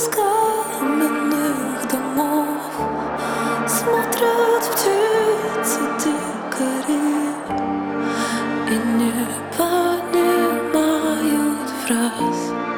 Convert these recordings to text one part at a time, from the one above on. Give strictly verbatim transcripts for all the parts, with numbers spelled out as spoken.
с каменных домов смотрят птицы дикари и не понимают фраз.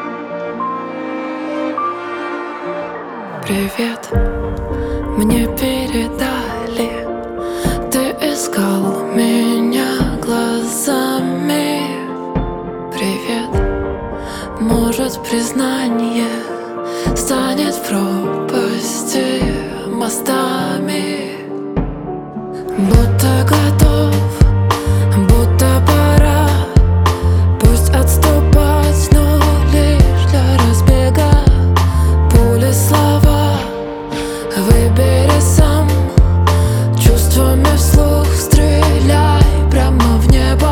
Привет, мне передали, ты искал меня глазами. Привет, может, признание станет в пропасти мостами. Будто готов, будто пора, пусть отступать, но лишь для разбега. Пули слова выбери сам, чувствами вслух стреляй прямо в небо.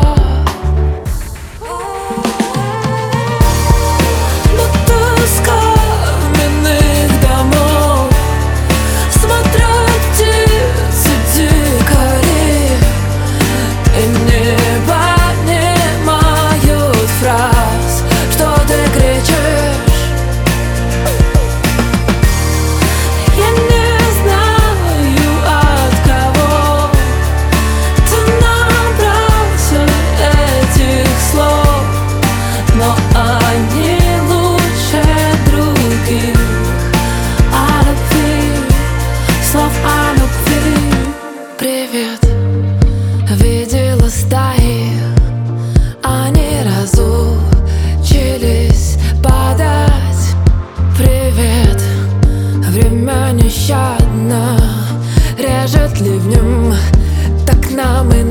Привет, видела стаи, они разучились падать. Привет, время нещадно режет ливнем, так нам и